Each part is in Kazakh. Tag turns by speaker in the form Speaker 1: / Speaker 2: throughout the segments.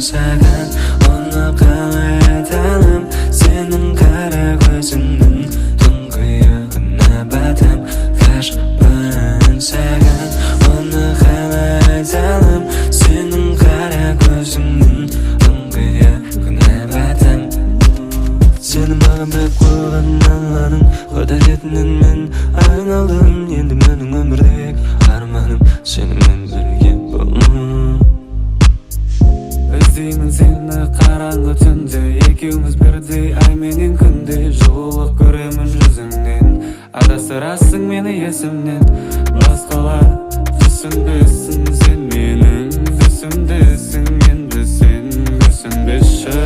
Speaker 1: саған, оны қалай айталым? Сенің қара көзіңнің тұңғиығына батам. Ғашықпын саған, оны қалай айталым? Сенің қара көзіңнің тұңғиығына батам. Сені маған беріп қойған алланың құдіретінен мен айналдым. Енді менің өмірдегі арманым сенімен бірге болу. Іздеймін сені қараңғы түнде, екеуміз бірдей ай менен күнде. Жылулық көремін жүзіңнен, адастырасың мені есімнен. Басқалар түсінбесін, сен менің түсімдесің. Енді сен түсінбеші.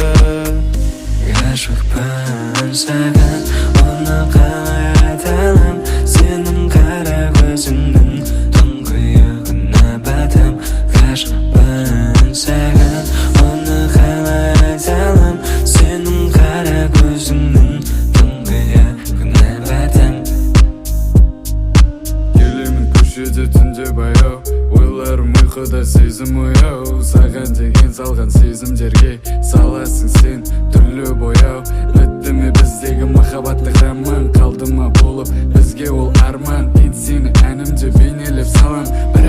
Speaker 1: Ғашықпын саған, оны қалай айталым? Сенің қара көзіңнің тұңғиығына батам. Ғашықпын саған, оны қалай айталым? Сенің қара көзіңнің тұңғиығына батам.
Speaker 2: Келемін көшеде түнде баяу, ойларым ұйқыда сезім ояу. Саған деген салған сезімдерге саласың сен түрлі бояу. Бітті ме біздегі махаббаттық роман? Қалды ма болып бізге ол арман? Енді сені әнімде бейнелеп салам.